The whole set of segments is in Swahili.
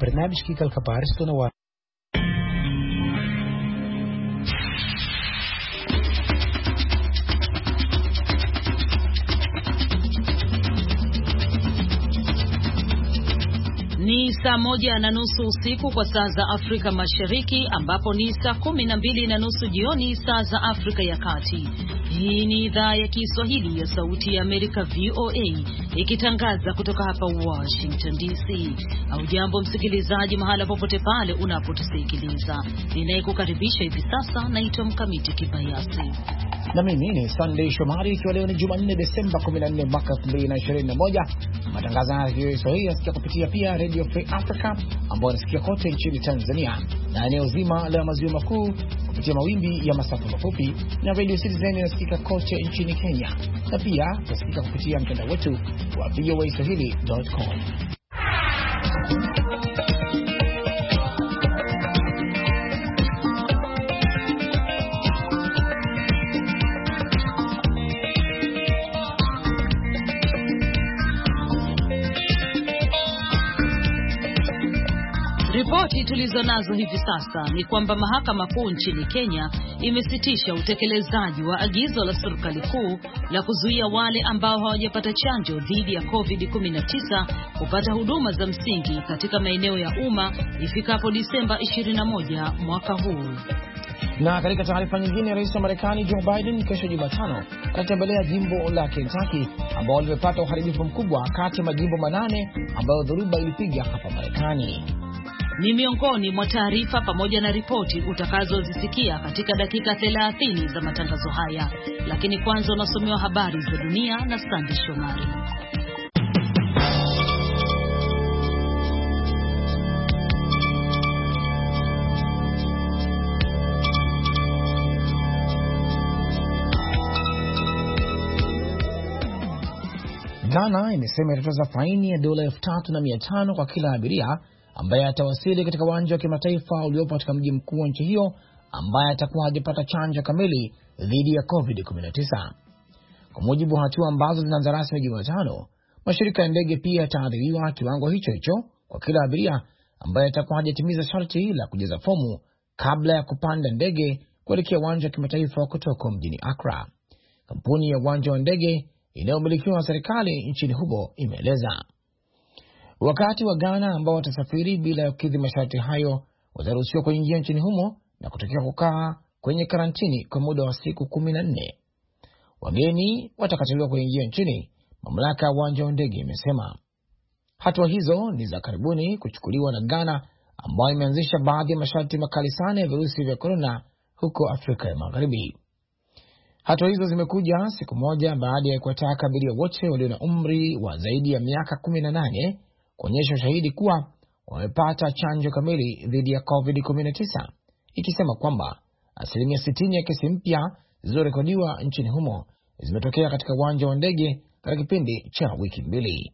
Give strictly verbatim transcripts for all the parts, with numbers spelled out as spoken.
barnaamijkii galka baaristuna waa Ni saa moja na nusu usiku kwa saa za Afrika Mashariki, ambapo ni saa kumi na mbili na nusu jioni saa za Afrika ya Kati. Hii ni idhaa ya Kiswahili ya Sauti ya Amerika V O A, ikitangaza kutoka hapa Washington D C. Hujambo msikilizaji mahala popote pale unapotusikiliza. Ninayekukaribisha hivi sasa naitwa Mkamiti Kibayasi. Na mimi ni Sunday Shomari, ikiwa leo ni Jumanne Desemba kumi na nne mwaka elfu mbili na ishirini na moja. Matangazo ya Kiswahili yasikia kupitia pia Radio Free Africa ambayo yanasikia kote nchini Tanzania na eneo zima la maziwa makuu kupitia mawimbi ya masafa mafupi, na Radio Citizen yanasikika kote nchini Kenya, na pia tunasikika kupitia mtandao wetu wa v o a swahili dot com. Ripoti tulizo nazo hivi sasa ni kwamba mahakama kuu nchini Kenya imesitisha utekelezaji wa agizo la serikali kuu la kuzuia wale ambao hawajapata chanjo dhidi ya covid kumi na tisa kupata huduma za msingi katika maeneo ya umma ifikapo Disemba ishirini na moja mwaka huu. Na katika taarifa nyingine, Rais wa Marekani Joe Biden kesho Jumatano atatembelea jimbo la Kentucky ambalo limepata uharibifu mkubwa kati ya majimbo manane ambayo dhoruba ilipiga hapa Marekani. Ni miongoni mwa taarifa pamoja na ripoti utakazozisikia katika dakika thelathini za matangazo haya, lakini kwanza unasomewa habari za dunia na Sandy Shomari. Ghana imesema itatoza faini ya dola elfu tatu na mia tano kwa kila abiria ambaye atawasili katika uwanja wa kimataifa uliopo katika mji mkuu wa nchi hiyo ambaye atakuwa hajapata chanjo kamili dhidi ya covid kumi na tisa. Kwa mujibu wa hatua ambazo zinaanza rasmi Jumatano, mashirika ya ndege pia yataadhibiwa kiwango hicho hicho kwa kila abiria ambaye atakuwa hajatimiza sharti la kujaza fomu kabla ya kupanda ndege kuelekea uwanja wa kimataifa wa Kotoko mjini Accra. Kampuni ya uwanja wa ndege inayomilikiwa na serikali nchini humo imeeleza. Wakati wa Ghana ambao watasafiri bila kukidhi masharti hayo wataruhusiwa kuingia nchini humo na kutokea kukaa kwenye karantini kwa muda wa siku kumi na nne. Wageni watakataliwa kuingia nchini, mamlaka ya uwanja wa ndege imesema. Hatua hizo ni za karibuni kuchukuliwa na Ghana ambayo imeanzisha baadhi ya masharti makali sana ya virusi vya korona huko Afrika ya Magharibi. Hatua hizo zimekuja siku moja baada ya kuwataka abiria wote walio na umri wa zaidi ya miaka kumi na nane kuonyesha ushahidi kuwa wamepata chanjo kamili dhidi ya covid kumi na tisa, ikisema kwamba asilimia sitini ya kesi mpya zilizorekodiwa nchini humo zimetokea katika uwanja wa ndege katika kipindi cha wiki mbili.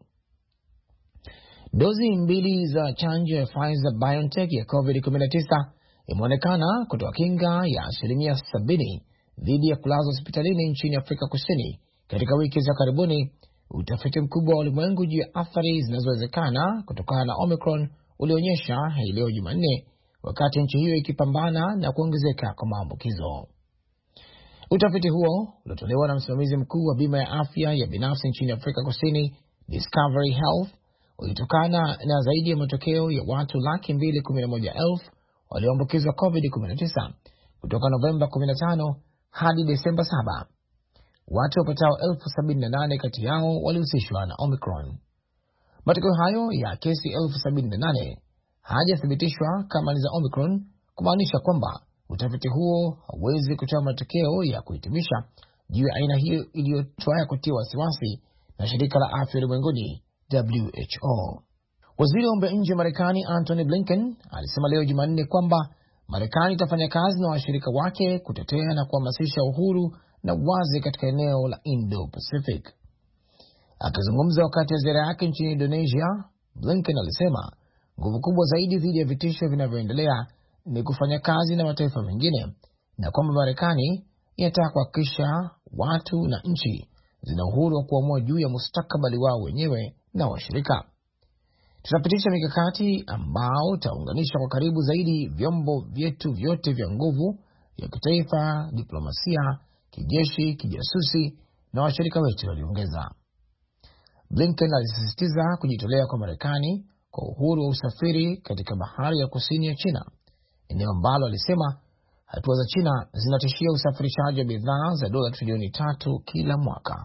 Dozi mbili za chanjo ya Pfizer BioNTech ya covid kumi na tisa imeonekana kutoa kinga ya asilimia sabini dhidi ya kulazwa hospitalini nchini Afrika Kusini katika wiki za karibuni. Utafiti mkubwa wa ulimwengu juu ya athari zinazowezekana kutokana na Omicron ulionyesha hii leo Jumanne, wakati nchi hiyo ikipambana na kuongezeka kwa maambukizo. Utafiti huo uliotolewa na msimamizi mkuu wa bima ya afya ya binafsi nchini Afrika Kusini, Discovery Health, ulitokana na zaidi ya matokeo ya watu laki mbili kumi na moja elfu walioambukizwa covid kumi na tisa kutoka Novemba kumi na tano hadi Desemba saba. Watu wapatao elfu sabini na nane kati yao walihusishwa na Omicron. Matokeo hayo ya kesi elfu sabini na nane hajathibitishwa kama ni za Omicron, kumaanisha kwamba utafiti huo hauwezi kutoa matokeo ya kuhitimisha juu ya aina hiyo iliyotoa kutia wasiwasi na shirika la afya ulimwenguni W H O. Waziri wa mambo ya nje wa Marekani Antony Blinken alisema leo Jumanne kwamba Marekani itafanya kazi na washirika wake kutetea na kuhamasisha uhuru na uwazi katika eneo la Indo-Pacific. Akizungumza wakati wa ziara yake nchini Indonesia, Blinken alisema nguvu kubwa zaidi dhidi ya vitisho vinavyoendelea ni kufanya kazi na mataifa mengine, na kwamba Marekani inataka kuhakikisha watu na nchi zina uhuru wa kuamua juu ya mustakabali wao wenyewe na washirika. Tutapitisha mikakati ambao utaunganisha kwa karibu zaidi vyombo vyetu vyote vya nguvu ya kitaifa, diplomasia, kijeshi, kijasusi na washirika wetu, waliongeza. Blinken alisisitiza kujitolea kwa Marekani kwa uhuru wa usafiri katika bahari ya kusini ya China, eneo ambalo alisema hatua za China zinatishia usafirishaji wa bidhaa za dola trilioni tatu kila mwaka.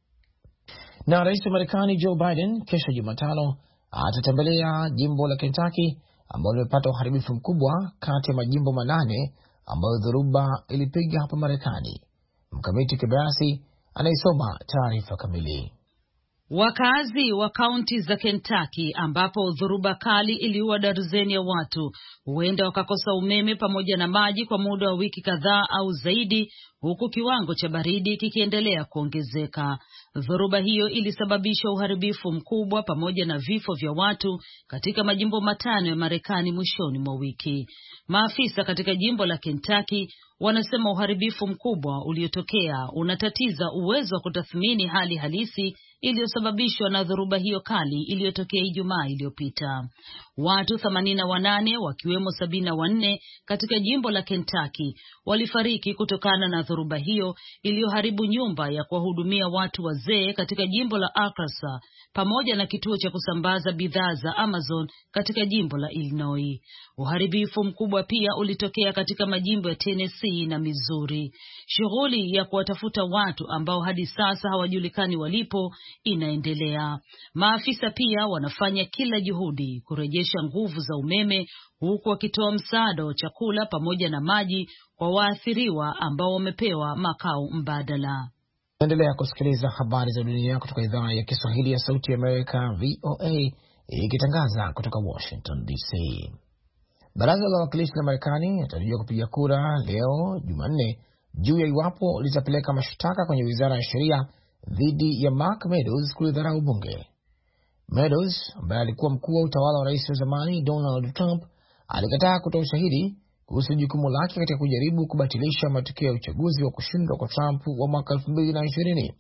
Na rais wa Marekani Joe Biden kesho Jumatano atatembelea jimbo la Kentucky ambalo limepata uharibifu mkubwa kati ya majimbo manane ambayo dhoruba ilipiga hapa Marekani. Mkamiti Kibayasi anaisoma taarifa kamili. Wakazi wa kaunti za Kentucky ambapo dhoruba kali iliua darzeni ya watu huenda wakakosa umeme pamoja na maji kwa muda wa wiki kadhaa au zaidi, huku kiwango cha baridi kikiendelea kuongezeka. Dhoruba hiyo ilisababisha uharibifu mkubwa pamoja na vifo vya watu katika majimbo matano ya Marekani mwishoni mwa wiki. Maafisa katika jimbo la Kentucky wanasema uharibifu mkubwa uliotokea unatatiza uwezo wa kutathmini hali halisi iliyosababishwa na dhoruba hiyo kali iliyotokea Ijumaa iliyopita. Watu themanini na wanane wakiwemo sabini na wanne katika jimbo la Kentucky walifariki kutokana na dhoruba hiyo iliyoharibu nyumba ya kuwahudumia watu wazee katika jimbo la Arkansas pamoja na kituo cha kusambaza bidhaa za Amazon katika jimbo la Illinois. Uharibifu mkubwa pia ulitokea katika majimbo ya Tennessee na Missouri. Shughuli ya kuwatafuta watu ambao hadi sasa hawajulikani walipo inaendelea. Maafisa pia wanafanya kila juhudi kurejesha nguvu za umeme, huku wakitoa msaada wa chakula pamoja na maji kwa waathiriwa ambao wamepewa makao mbadala. Endelea kusikiliza habari za dunia kutoka idhaa ya Kiswahili ya Sauti ya Amerika, V O A, ikitangaza kutoka Washington D C. Baraza la Wawakilishi la Marekani inatarajiwa kupiga kura leo Jumanne juu ya iwapo litapeleka mashtaka kwenye Wizara ya Sheria dhidi ya Mark Meadows kulidharau bunge. Meadows, ambaye alikuwa mkuu wa utawala wa rais wa zamani Donald Trump, alikataa kutoa ushahidi kuhusu jukumu lake katika kujaribu kubatilisha matokeo ya uchaguzi wa kushindwa kwa Trump wa mwaka elfu mbili na ishirini.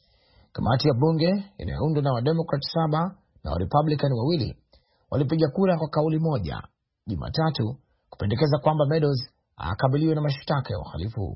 Kamati ya bunge inayoundwa na Wademokrat saba na Warepublican wawili walipiga kura kwa kauli moja Jumatatu kupendekeza kwamba Meadows akabiliwe na mashtaka ya uhalifu.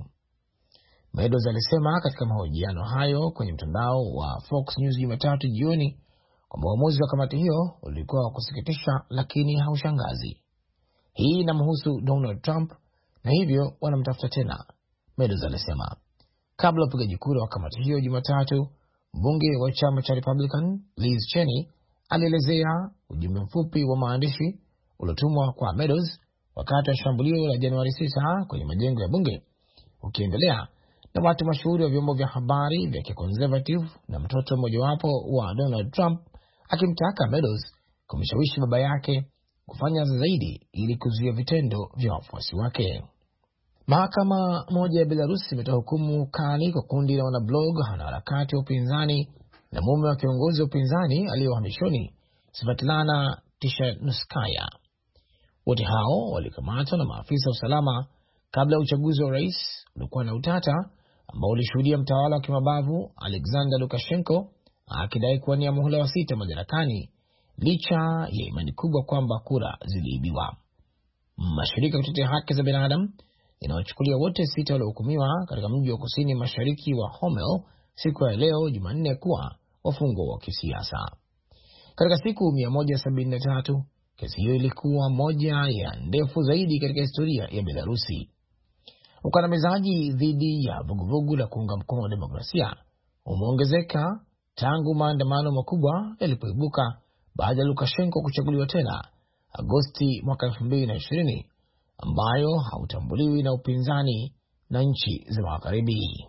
Meadows alisema katika mahojiano hayo kwenye mtandao wa Fox News Jumatatu jioni kwamba uamuzi wa kamati hiyo ulikuwa wa kusikitisha lakini haushangazi. Hii inamhusu Donald Trump na hivyo wanamtafuta tena, Meadows alisema. Kabla ya upigaji kura wa kamati hiyo Jumatatu, mbunge wa chama cha Republican Liz Cheney alielezea ujumbe mfupi wa maandishi uliotumwa kwa Meadows wakati wa shambulio la Januari sita kwenye majengo ya bunge, ukiendelea na watu mashuhuri wa vyombo vya habari vya kiconservative na mtoto mmojawapo wa Donald Trump akimtaka Meadows kumshawishi baba yake kufanya zaidi ili kuzuia vitendo vya wafuasi wake. Mahakama moja ya Belarus imetoa hukumu kali kwa kundi la wanablog na wanaharakati wa upinzani na mume wa kiongozi wa upinzani aliyohamishoni Svetlana Tishanuskaya. Wote hao walikamatwa na maafisa wa usalama kabla ya uchaguzi wa rais uliokuwa na utata ambao ulishuhudia mtawala wa kimabavu Alexander Lukashenko akidai kuwania muhula wa sita madarakani licha ya imani kubwa kwamba kura ziliibiwa. Mashirika kutetea haki za binadamu inawachukulia wote sita waliohukumiwa katika mji wa kusini mashariki wa Homel siku ya leo Jumanne kuwa wafungwa wa kisiasa. Katika siku mia moja sabini na tatu, kesi hiyo ilikuwa moja ya ndefu zaidi katika historia ya Belarusi. Ukandamizaji dhidi ya vuguvugu la kuunga mkono wa demokrasia umeongezeka tangu maandamano makubwa yalipoibuka baada ya Lukashenko kuchaguliwa tena Agosti mwaka elfu mbili na ishirini, ambayo hautambuliwi na upinzani na nchi za magharibi.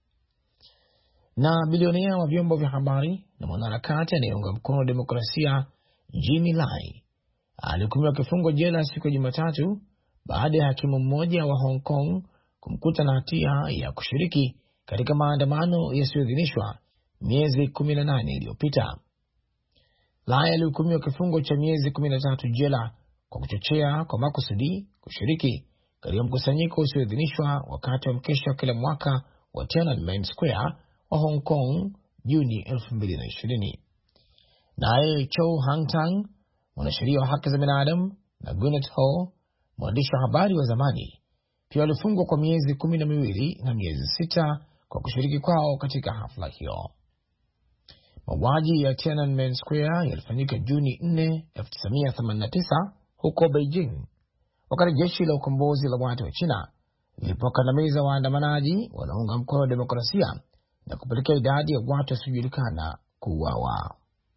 Na bilionea wa vyombo vya habari na mwanaharakati anayeunga mkono demokrasia Jimmy Lai alihukumiwa kifungo jela siku ya Jumatatu baada ya hakimu mmoja wa Hong Kong kumkuta na hatia ya kushiriki katika maandamano yasiyoidhinishwa miezi kumi na nane iliyopita. Lai alihukumiwa kifungo cha miezi kumi na tatu jela kwa kuchochea kwa makusudi kushiriki katika mkusanyiko usioidhinishwa wakati wa mkesha kila mwaka wa Tiananmen Square wa Hong Kong Juni elfu mbili na ishirini. Naye Chow Hang Tang mwanasheria wa haki za binadamu, na Gwyneth Hall, mwandishi wa habari wa zamani, pia walifungwa kwa miezi kumi na miwili na miezi sita kwa kushiriki kwao katika hafla hiyo. Mauaji ya Tiananmen Square yalifanyika Juni nne, elfu tisa mia themanini na tisa huko Beijing, wakati jeshi la ukombozi la watu wa China lilipokandamiza waandamanaji wanaunga mkono demokrasia na kupelekea idadi ya watu wasiojulikana kuuawa.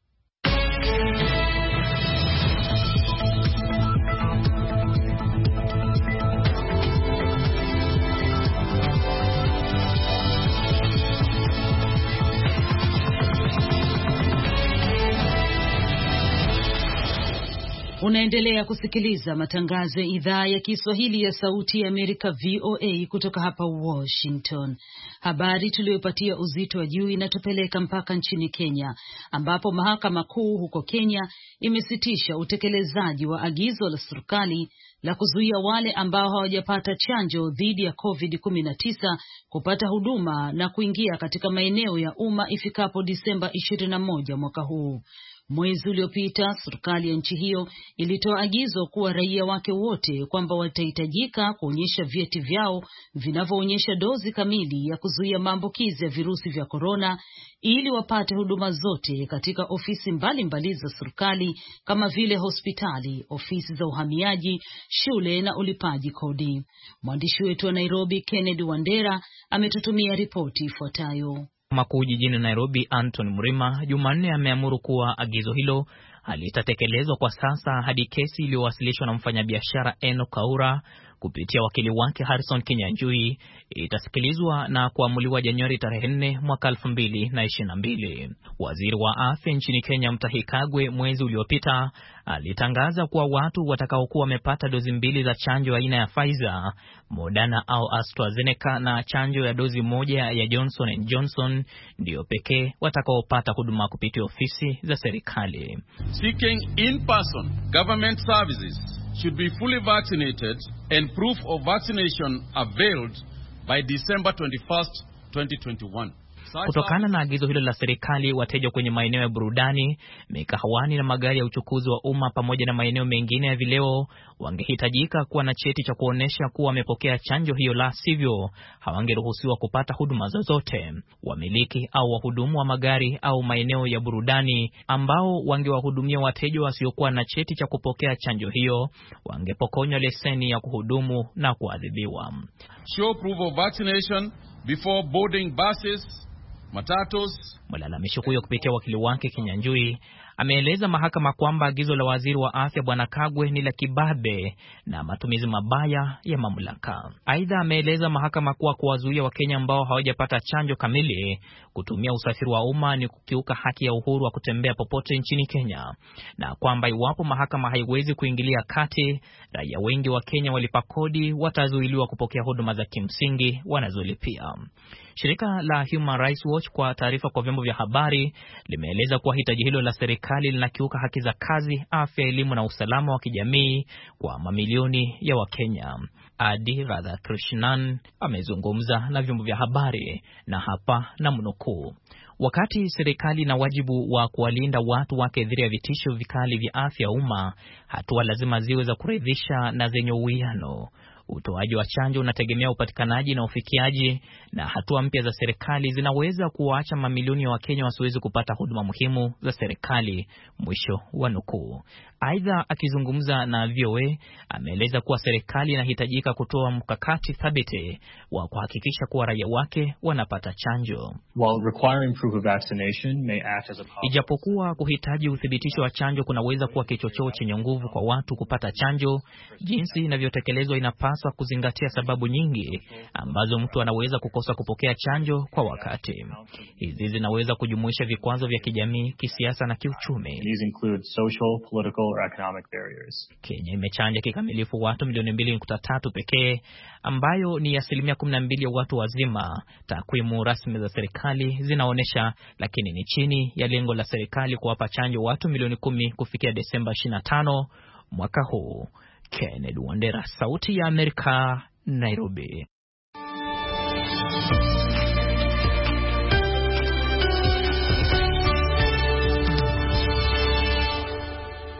Unaendelea kusikiliza matangazo ya idhaa ya Kiswahili ya Sauti ya Amerika V O A kutoka hapa Washington. Habari tuliyopatia uzito wa juu inatupeleka mpaka nchini Kenya, ambapo mahakama kuu huko Kenya imesitisha utekelezaji wa agizo la serikali la kuzuia wale ambao hawajapata chanjo dhidi ya covid kumi na tisa kupata huduma na kuingia katika maeneo ya umma ifikapo Disemba ishirini na moja mwaka huu. Mwezi uliopita serikali ya nchi hiyo ilitoa agizo kuwa raia wake wote kwamba watahitajika kuonyesha vyeti vyao vinavyoonyesha dozi kamili ya kuzuia maambukizi ya virusi vya korona ili wapate huduma zote katika ofisi mbalimbali za serikali kama vile hospitali, ofisi za uhamiaji, shule na ulipaji kodi. Mwandishi wetu wa Nairobi Kennedy Wandera ametutumia ripoti ifuatayo. Makuu jijini Nairobi Anthony Mrima Jumanne ameamuru kuwa agizo hilo halitatekelezwa kwa sasa hadi kesi iliyowasilishwa na mfanyabiashara Eno Kaura kupitia wakili wake Harrison Kinyanjui itasikilizwa na kuamuliwa Januari tarehe nne mwaka elfu mbili na ishirini na mbili. Waziri wa afya nchini Kenya Mutahi Kagwe mwezi uliopita alitangaza kuwa watu watakaokuwa wamepata dozi mbili za chanjo aina ya Pfizer, Moderna au AstraZeneca na chanjo ya dozi moja ya Johnson and Johnson ndio pekee watakaopata huduma kupitia ofisi za serikali. Seeking in-person government services should be fully vaccinated and proof of vaccination availed by December twenty-first, twenty twenty-one. Kutokana na agizo hilo la serikali, wateja kwenye maeneo ya burudani, mikahawani na magari ya uchukuzi wa umma pamoja na maeneo mengine ya vileo wangehitajika kuwa na cheti cha kuonesha kuwa wamepokea chanjo hiyo, la sivyo hawangeruhusiwa kupata huduma zozote. Wamiliki au wahudumu wa magari au maeneo ya burudani ambao wangewahudumia wateja wasiokuwa na cheti cha kupokea chanjo hiyo wangepokonywa leseni ya kuhudumu na kuadhibiwa. Show proof of vaccination before boarding buses, matatus. Mlalamisho huyo kupitia wakili wake Kinyanjui ameeleza mahakama kwamba agizo la waziri wa afya Bwana Kagwe ni la kibabe na matumizi mabaya ya mamlaka. Aidha ameeleza mahakama kuwa kuwazuia Wakenya ambao hawajapata chanjo kamili kutumia usafiri wa umma ni kukiuka haki ya uhuru wa kutembea popote nchini Kenya, na kwamba iwapo mahakama haiwezi kuingilia kati, raia wengi wa Kenya walipa kodi watazuiliwa kupokea huduma za kimsingi wanazolipia. Shirika la Human Rights Watch kwa taarifa kwa vyombo vya habari limeeleza kuwa hitaji hilo la serikali linakiuka haki za kazi, afya, elimu na usalama wa kijamii kwa mamilioni ya Wakenya. Adi Radhakrishnan amezungumza na vyombo vya habari na hapa na mnukuu: wakati serikali na wajibu wa kuwalinda watu wake dhidi ya vitisho vikali vya afya umma, hatua lazima ziwe za kuridhisha na zenye uwiano. Utoaji wa chanjo unategemea upatikanaji na ufikiaji, na hatua mpya za serikali zinaweza kuwaacha mamilioni ya Wakenya wasiwezi kupata huduma muhimu za serikali. Mwisho wa nukuu. Aidha, akizungumza na V O A, ameeleza kuwa serikali inahitajika kutoa mkakati thabiti wa kuhakikisha kuwa raia wake wanapata chanjo. While requiring proof of vaccination may act as a policy. Ijapokuwa kuhitaji uthibitisho wa chanjo kunaweza kuwa kichocheo chenye nguvu kwa watu kupata chanjo, jinsi inavyotekelezwa inapaswa kuzingatia sababu nyingi ambazo mtu anaweza kukosa kupokea chanjo kwa wakati. Hizi zinaweza kujumuisha vikwazo vya kijamii, kisiasa na kiuchumi. These include social, political or economic barriers. Kenya imechanja kikamilifu watu milioni mbili nukta tatu pekee, ambayo ni asilimia kumi na mbili ya watu wazima, takwimu rasmi za serikali zinaonesha, lakini ni chini ya lengo la serikali kuwapa chanjo watu milioni kumi kufikia Desemba ishirini na tano mwaka huu. Kennedy Wandera, Sauti ya Amerika, Nairobi.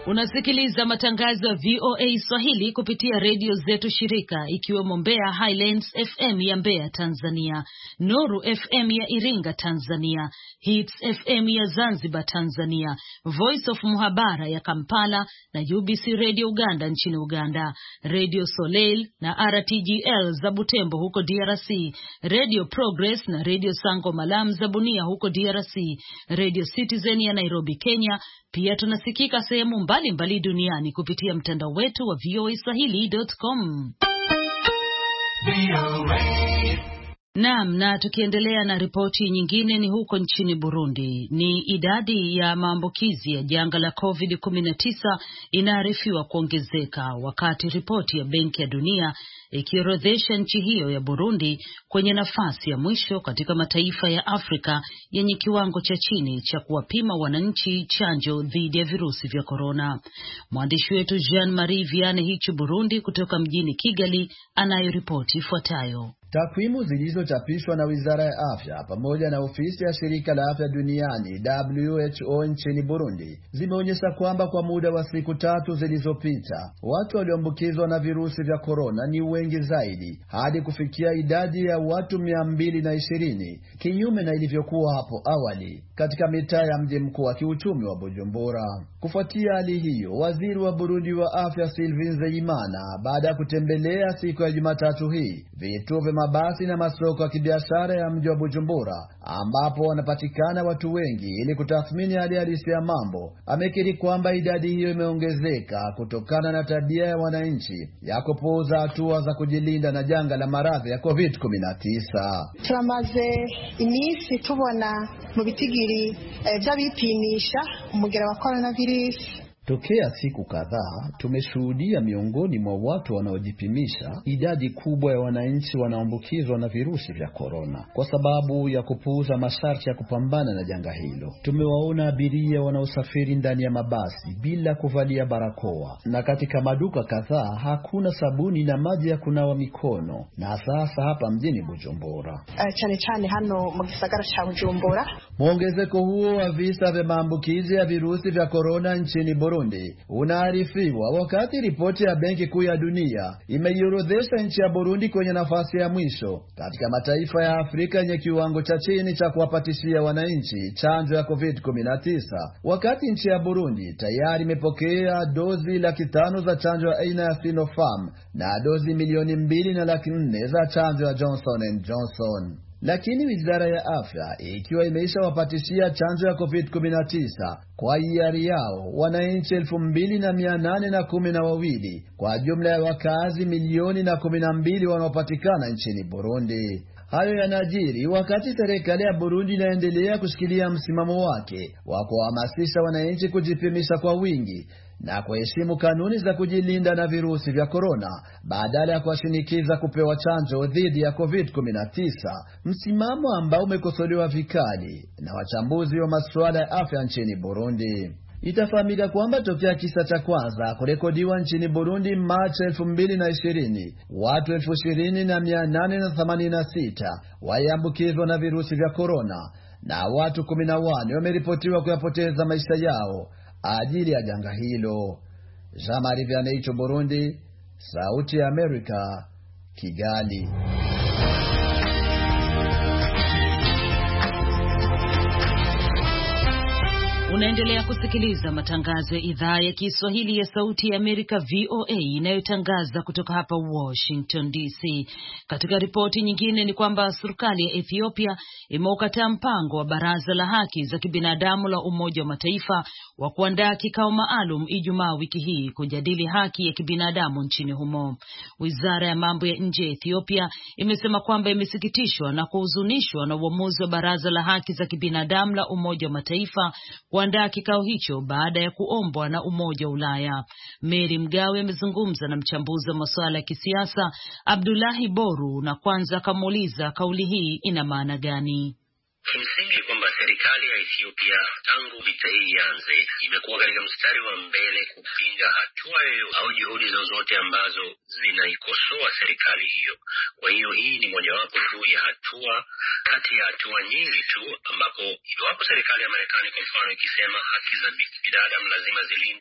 Unasikiliza matangazo ya V O A Swahili kupitia redio zetu shirika, ikiwemo Mbeya Highlands F M ya Mbeya Tanzania, Nuru F M ya Iringa Tanzania, Hits F M ya Zanzibar Tanzania, Voice of Muhabara ya Kampala na U B C Radio Uganda nchini Uganda, Radio Soleil na R T G L za Butembo huko D R C, Radio Progress na Radio Sango Malam za Bunia huko D R C, Radio Citizen ya Nairobi Kenya. Pia tunasikika sehemu mbalimbali duniani kupitia mtandao wetu wa V O A Swahili dot com. Naam, na tukiendelea na ripoti nyingine ni huko nchini Burundi. Ni idadi ya maambukizi ya janga la COVID kumi na tisa inaarifiwa kuongezeka, wakati ripoti ya Benki ya Dunia ikiorodhesha nchi hiyo ya Burundi kwenye nafasi ya mwisho katika mataifa ya Afrika yenye kiwango cha chini cha kuwapima wananchi chanjo dhidi ya virusi vya korona. Mwandishi wetu Jean Marie Viane hicho Burundi kutoka mjini Kigali anayo ripoti ifuatayo. Takwimu zilizochapishwa na Wizara ya Afya pamoja na ofisi ya Shirika la Afya Duniani W H O nchini Burundi zimeonyesha kwamba kwa muda wa siku tatu zilizopita watu walioambukizwa na virusi vya korona ni wengi zaidi hadi kufikia idadi ya watu mia mbili na ishirini, kinyume na ilivyokuwa hapo awali katika mitaa ya mji mkuu wa kiuchumi wa Bujumbura. Kufuatia hali hiyo, waziri wa Burundi wa Afya Sylvain Nzeyimana, baada ya kutembelea siku ya Jumatatu hii vituo vya mabasi na masoko ya kibiashara ya mji wa Bujumbura ambapo wanapatikana watu wengi ili kutathmini hali halisi ya mambo, amekiri kwamba idadi hiyo imeongezeka kutokana na tabia ya wananchi ya kupuuza hatua za kujilinda na janga la maradhi ya COVID kumi na tisa. Turamaze imisi tubona mu bitigiri by'abipimisha umugera wa coronavirus. Tokea siku kadhaa tumeshuhudia miongoni mwa watu wanaojipimisha idadi kubwa ya wananchi wanaambukizwa na virusi vya korona kwa sababu ya kupuuza masharti ya kupambana na janga hilo. Tumewaona abiria wanaosafiri ndani ya mabasi bila kuvalia barakoa, na katika maduka kadhaa hakuna sabuni na maji ya kunawa mikono, na sasa hapa mjini Bujumbura uh, chane chane hano mu gisagara cha Bujumbura. Muongezeko huo wa visa vya maambukizi ya virusi vya korona nchini Burundi unaarifiwa wakati ripoti ya Benki Kuu ya Dunia imeiorodhesha nchi ya Burundi kwenye nafasi ya mwisho katika mataifa ya Afrika yenye kiwango cha chini cha kuwapatishia wananchi chanjo ya COVID kumi na tisa, wakati nchi ya Burundi tayari imepokea dozi laki tano za chanjo ya aina ya Sinopharm na dozi milioni mbili na laki nne za chanjo ya Johnson and Johnson. Lakini Wizara ya Afya ikiwa imeisha wapatishia chanjo ya COVID kumi na tisa kwa hiari yao wananchi elfu mbili na mia nane na kumi na wawili kwa jumla ya wakazi milioni na kumi na mbili wanaopatikana nchini Burundi. Hayo yanajiri wakati serikali ya Burundi inaendelea kushikilia msimamo wake wa kuhamasisha wananchi kujipimisha kwa wingi na kuheshimu kanuni za kujilinda na virusi vya korona badala ya kuwashinikiza kupewa chanjo dhidi ya COVID kumi na tisa, msimamo ambao umekosolewa vikali na wachambuzi wa masuala ya afya nchini Burundi. Itafahamika kwamba tokea kisa cha kwanza kurekodiwa nchini Burundi Machi elfu mbili na ishirini, watu elfu ishirini na mia nane na themanini na sita waliambukizwa na virusi vya korona na watu kumi na wanne wameripotiwa kuyapoteza maisha yao ajili ya janga hilo. Jean Marie Viane, Burundi, Sauti ya Amerika, Kigali. Unaendelea kusikiliza matangazo ya idhaa ya Kiswahili ya Sauti ya Amerika V O A inayotangaza kutoka hapa Washington D C. Katika ripoti nyingine ni kwamba serikali ya Ethiopia imeukataa mpango wa Baraza la Haki za Kibinadamu la Umoja wa Mataifa wa kuandaa kikao maalum Ijumaa wiki hii kujadili haki ya kibinadamu nchini humo. Wizara ya Mambo ya Nje ya Ethiopia imesema kwamba imesikitishwa na kuhuzunishwa na uamuzi wa Baraza la Haki za Kibinadamu la Umoja wa Mataifa kuandaa kikao hicho baada ya kuombwa na Umoja wa Ulaya. Mary Mgawe amezungumza na mchambuzi wa masuala ya kisiasa Abdullahi Boru na kwanza akamuuliza kauli hii ina maana gani. Kimsingi kwamba serikali ya Ethiopia tangu vita hii ianze imekuwa katika mstari wa mbele kupinga hatua hiyo au juhudi zozote ambazo zinaikosoa serikali hiyo. Kwa hiyo hii ni mojawapo tu ya hatua kati ya hatua nyingi tu ambapo iwapo serikali ya Marekani kwa mfano ikisema haki za binadamu lazima zilindwe,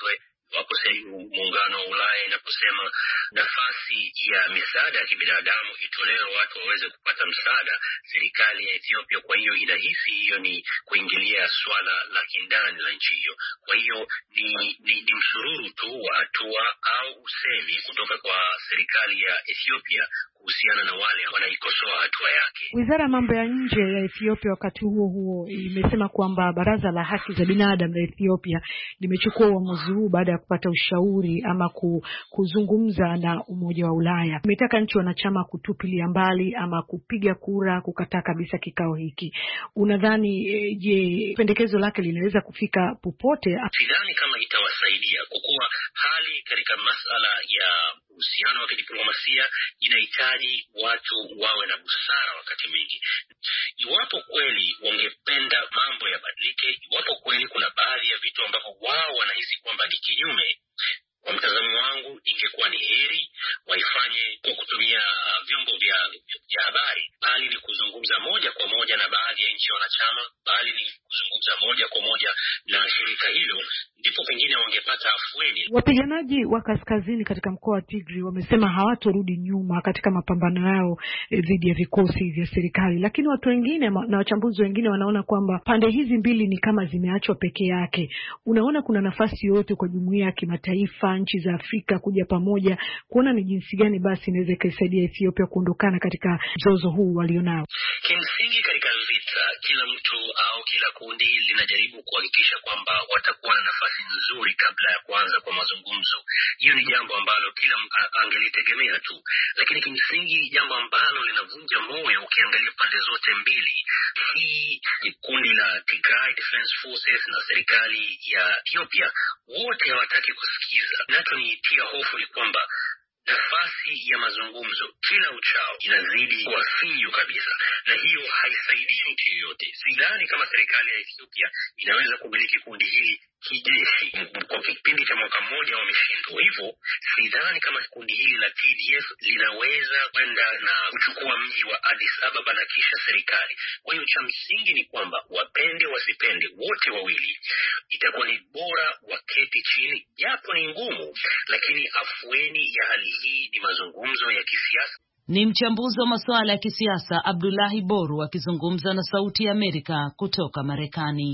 wapo sehemu muungano wa Ulaya inaposema nafasi ya misaada ya kibinadamu itolewe watu waweze kupata msaada, serikali ya Ethiopia kwa hiyo inahisi hiyo ni kuingilia swala la kindani la nchi hiyo. Kwa hiyo ni, ni, ni msururu tu wa hatua au usemi kutoka kwa serikali ya Ethiopia kuhusiana na wale wanaikosoa hatua yake. Wizara ya mambo ya nje ya Ethiopia wakati huo huo imesema kwamba baraza la haki za binadamu la Ethiopia limechukua uamuzi huu baada ya kupata ushauri ama kuzungumza na Umoja wa Ulaya. Imetaka nchi wanachama kutupilia mbali ama kupiga kura kukataa kabisa kikao hiki. Unadhani je, pendekezo lake linaweza kufika popote? Sidhani kama itawasaidia kwa kuwa hali katika masala ya uhusiano wa kidiplomasia inahitaji watu wawe na busara wakati mwingi. Iwapo kweli wangependa mambo yabadilike, iwapo kweli kuna baadhi ya vitu ambavyo wao wanahisi kwamba ni kinyume, kwa mtazamo wangu ingekuwa ni heri waifanye kwa kutumia uh, vyombo vya, vya habari, bali ni kuzungumza moja kwa moja na baadhi ya nchi wanachama, bali ni kuzungumza moja kwa moja na shirika hilo, ndipo pengine wangepata afueni. Wapiganaji wa kaskazini katika mkoa wa Tigray wamesema hawatorudi nyuma katika mapambano yao eh, dhidi ya vikosi vya serikali, lakini watu wengine na wachambuzi wengine wanaona kwamba pande hizi mbili ni kama zimeachwa peke yake. Unaona kuna nafasi yote kwa jumuiya ya kimataifa, nchi za Afrika kuja pamoja kuona ni jinsi gani basi inaweza kusaidia Ethiopia kuondokana katika mzozo huu walionao? Kimsingi katika vita kila mtu au kila kundi linajaribu kuhakikisha kwamba watakuwa na nafasi nzuri kabla ya kuanza kwa mazungumzo. Hiyo ni jambo ambalo kila angelitegemea tu, lakini kimsingi jambo ambalo linavunja moyo ukiangalia pande zote mbili, hii kundi la Tigray Defense Forces na serikali ya Ethiopia, wote hawataki kusikiza. Kinachonitia hofu ni kwamba nafasi ya mazungumzo kila uchao inazidi kuwa finyu kabisa, na hiyo haisaidii mtu yoyote. Sidhani kama serikali ya Ethiopia inaweza kumiliki kundi hili kijeshi. Kwa kipindi cha mwaka mmoja wameshindwa. Hivyo sidhani kama kundi hili la T D F linaweza kwenda na kuchukua mji wa Addis Ababa na kisha serikali. Kwa hiyo cha msingi ni kwamba wapende wasipende wote wawili, itakuwa ni bora waketi chini, japo ni ngumu, lakini afueni ya hali hii ni mazungumzo ya kisiasa. Ni mchambuzi wa masuala ya kisiasa Abdullahi Boru akizungumza na Sauti ya Amerika kutoka Marekani.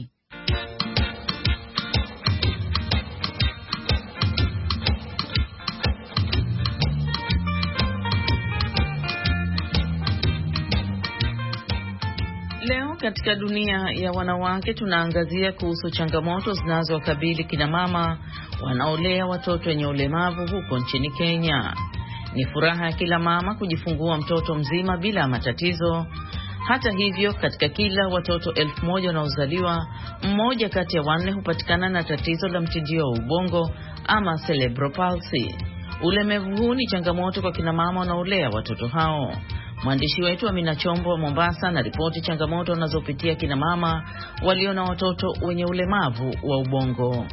Leo katika dunia ya wanawake tunaangazia kuhusu changamoto zinazowakabili kina mama wanaolea watoto wenye ulemavu huko nchini Kenya. Ni furaha ya kila mama kujifungua mtoto mzima bila matatizo. Hata hivyo, katika kila watoto elfu moja wanaozaliwa, mmoja kati ya wanne hupatikana na tatizo la mtindio wa ubongo ama cerebral palsy. Ulemevu huu ni changamoto kwa kina mama wanaolea watoto hao. Mwandishi wetu Amina Chombo wa Mombasa na ripoti changamoto wanazopitia kina mama walio na watoto wenye ulemavu wa ubongo.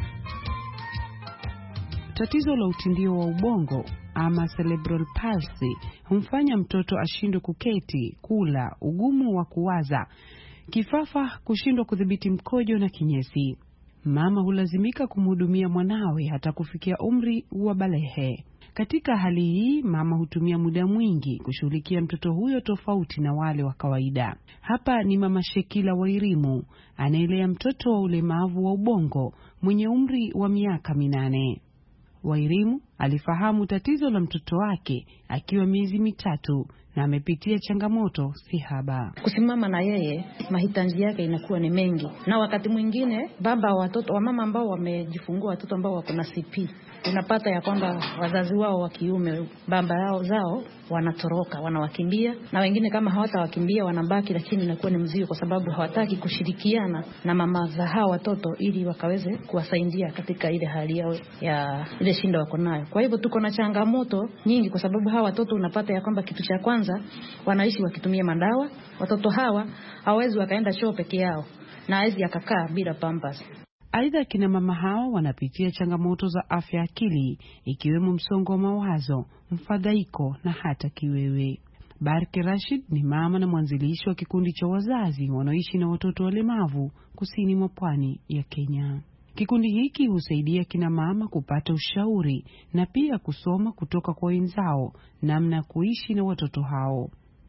Tatizo la utindio wa ubongo ama cerebral palsy humfanya mtoto ashindwe kuketi, kula, ugumu wa kuwaza, kifafa, kushindwa kudhibiti mkojo na kinyesi. Mama hulazimika kumhudumia mwanawe hata kufikia umri wa balehe. Katika hali hii, mama hutumia muda mwingi kushughulikia mtoto huyo tofauti na wale wa kawaida. Hapa ni Mama Shekila Wairimu, anaelea mtoto wa ulemavu wa ubongo mwenye umri wa miaka minane. Wairimu alifahamu tatizo la mtoto wake akiwa miezi mitatu na amepitia changamoto si haba. Kusimama na yeye, mahitaji yake inakuwa ni mengi. Na wakati mwingine baba wa watoto wa mama ambao wamejifungua watoto ambao wako na C P, unapata ya kwamba wazazi wao wa kiume, baba yao zao wanatoroka, wanawakimbia, na wengine kama hawatawakimbia wanabaki, lakini inakuwa ni mzigo kwa sababu hawataki kushirikiana na mama za hao watoto ili wakaweze kuwasaidia katika ile hali yao ya ile shinda wako nayo. Kwa hivyo tuko na changamoto nyingi kwa sababu hawa watoto unapata ya kwamba kitu cha kwanza wanaishi wakitumia madawa. Watoto hawa hawezi wakaenda choo peke yao na hawezi akakaa bila pampers. Aidha, kina mama hao wanapitia changamoto za afya akili ikiwemo msongo wa mawazo, mfadhaiko na hata kiwewe. Barke Rashid ni mama na mwanzilishi wa kikundi cha wazazi wanaoishi na watoto walemavu kusini mwa pwani ya Kenya. Kikundi hiki husaidia kina mama kupata ushauri na pia kusoma kutoka kwa wenzao namna ya kuishi na watoto hao.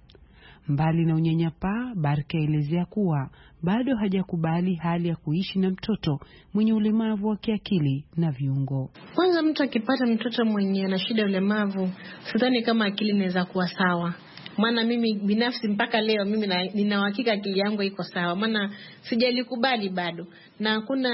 Mbali na unyanyapaa, Barke elezea kuwa bado hajakubali hali ya kuishi na mtoto mwenye ulemavu wa kiakili na viungo. Kwanza mtu akipata mtoto mwenye ana shida ulemavu, sidhani kama akili inaweza kuwa sawa. Maana mimi binafsi mpaka leo mimi na, nina uhakika akili yangu iko sawa. Maana sijalikubali bado. Na hakuna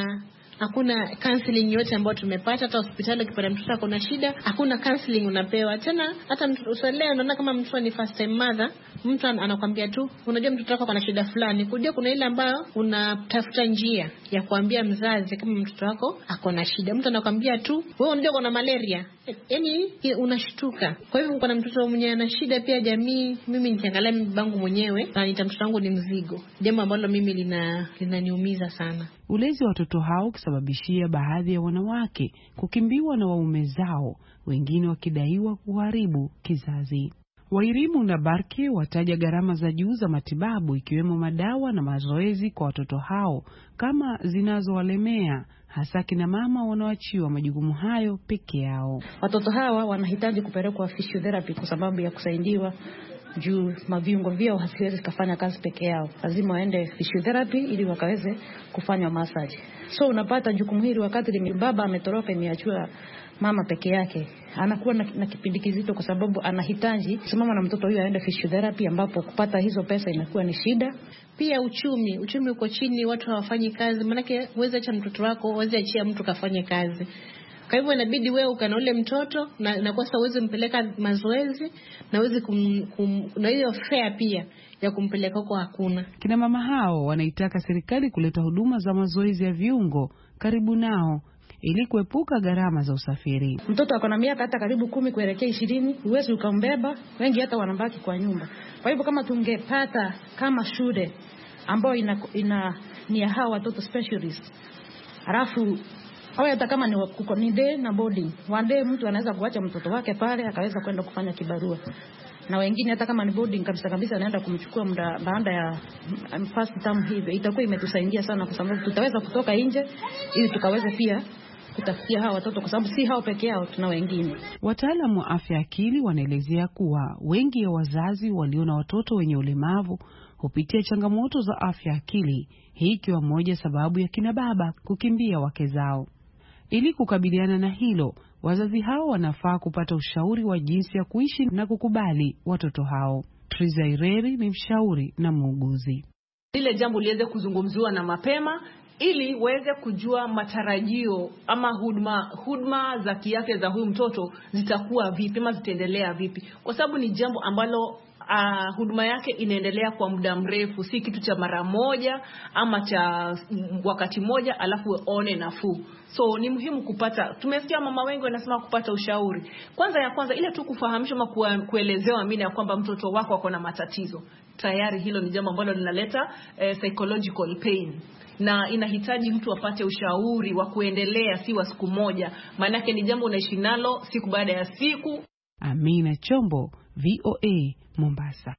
hakuna counseling yote ambayo tumepata. Hata hospitali ukipata mtoto ako na shida, hakuna counseling unapewa. Tena hata usalea unaona kama mtoto ni first time mother, mtu anakuambia tu unajua mtoto wako ana shida fulani. Kujua kuna ile ambayo unatafuta njia ya kuambia mzazi kama mtoto wako ako na shida. Mtu anakuambia tu wewe unajua kuna malaria. Yaani unashtuka. Kwa hivyo kuna mtoto mwenye ana shida pia jamii, mimi nikiangalia mbangu mwenyewe na nita mtoto wangu ni mzigo. Jambo ambalo mimi lina linaniumiza sana. Ulezi wa watoto hao kusababishia baadhi ya wanawake kukimbiwa na waume zao, wengine wakidaiwa kuharibu kizazi. Wairimu na Barke wataja gharama za juu za matibabu ikiwemo madawa na mazoezi kwa watoto hao kama zinazowalemea, hasa kina mama wanaoachiwa majukumu hayo peke yao. Watoto hawa wanahitaji kupelekwa physiotherapy kwa sababu ya kusaidiwa juu maviungo vyao hasiwezi kufanya kazi peke yao. Lazima waende physiotherapy ili wakaweze kufanya massage. So unapata jukumu hili wakati baba ametoroka imeachwa mama peke yake. Anakuwa na, na kipindi kizito kwa sababu anahitaji simama na mtoto huyo aende physiotherapy ambapo kupata hizo pesa inakuwa ni shida. Pia uchumi, uchumi uko chini, watu hawafanyi kazi. Maana uweze acha mtoto wako, uweze achia mtu kafanye kazi. Kwa hivyo inabidi wewe ukana ule mtoto na na kwa sababu uweze mpeleka mazoezi na uweze kum, kum, na hiyo fair pia ya kumpeleka huko hakuna. Kina mama hao wanaitaka serikali kuleta huduma za mazoezi ya viungo karibu nao ili kuepuka gharama za usafiri. Mtoto akona miaka hata karibu kumi kuelekea ishirini, uwezi ukambeba, wengi hata wanabaki kwa nyumba. Kwa hivyo kama tungepata kama shule ambayo ina, ina ni ya hawa watoto specialist. Halafu au hata kama ni kuko ni day na boarding. One day mtu anaweza kuacha mtoto wake pale akaweza kwenda kufanya kibarua. Na wengine hata kama ni boarding kabisa kabisa anaenda kumchukua muda baada ya first term hivi. Itakuwa imetusaidia sana kwa sababu tutaweza kutoka nje ili tukaweze pia kutafikia hawa watoto kwa sababu si hao peke yao, tuna wengine. Wataalamu wa afya akili wanaelezea kuwa wengi ya wazazi walio na watoto wenye ulemavu hupitia changamoto za afya akili, hii ikiwa moja sababu ya kina baba kukimbia wake zao. Ili kukabiliana na hilo, wazazi hao wanafaa kupata ushauri wa jinsi ya kuishi na kukubali watoto hao. Triza Ireri ni mshauri na muuguzi. Ile jambo liweze kuzungumziwa na mapema ili weze kujua matarajio ama huduma huduma za kiafya za huyu mtoto zitakuwa vipi ama zitaendelea vipi, kwa sababu ni jambo ambalo Uh, huduma yake inaendelea kwa muda mrefu, si kitu cha mara moja ama cha wakati moja alafu one nafuu. So ni muhimu kupata, tumesikia mama wengi wanasema kupata ushauri. Kwanza ya kwanza ile tu kufahamishwa ama kuelezewa mimi ya kwamba mtoto wako ako na matatizo. Tayari hilo ni jambo ambalo linaleta eh, psychological pain. Na inahitaji mtu apate ushauri wa kuendelea, si wa siku moja. Maana yake ni jambo unaishi nalo siku baada ya siku. Amina Chombo, V O A Mombasa.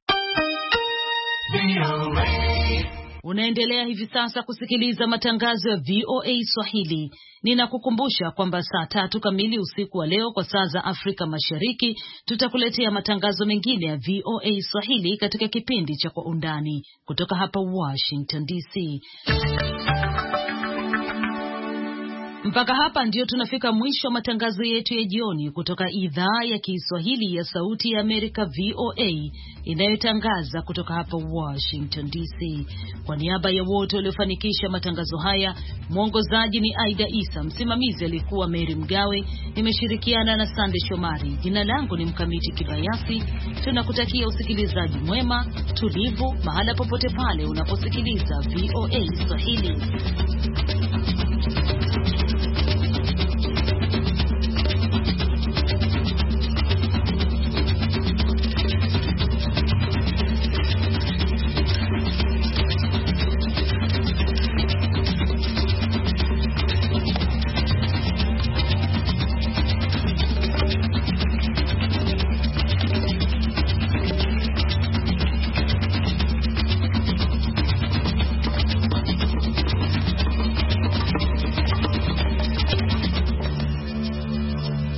Unaendelea hivi sasa kusikiliza matangazo ya V O A Swahili. Ninakukumbusha kwamba saa tatu kamili usiku wa leo kwa saa za Afrika Mashariki tutakuletea matangazo mengine ya V O A Swahili katika kipindi cha Kwa Undani kutoka hapa Washington D C. Mpaka hapa ndio tunafika mwisho wa matangazo yetu ya jioni kutoka idhaa ya Kiswahili ya Sauti ya Amerika V O A inayotangaza kutoka hapa Washington D C. Kwa niaba ya wote waliofanikisha matangazo haya, mwongozaji ni Aida Isa, msimamizi alikuwa Mary Mgawe, nimeshirikiana na Sande Shomari. Jina langu ni Mkamiti Kibayasi. Tunakutakia usikilizaji mwema, tulivu, mahala popote pale unaposikiliza V O A Swahili.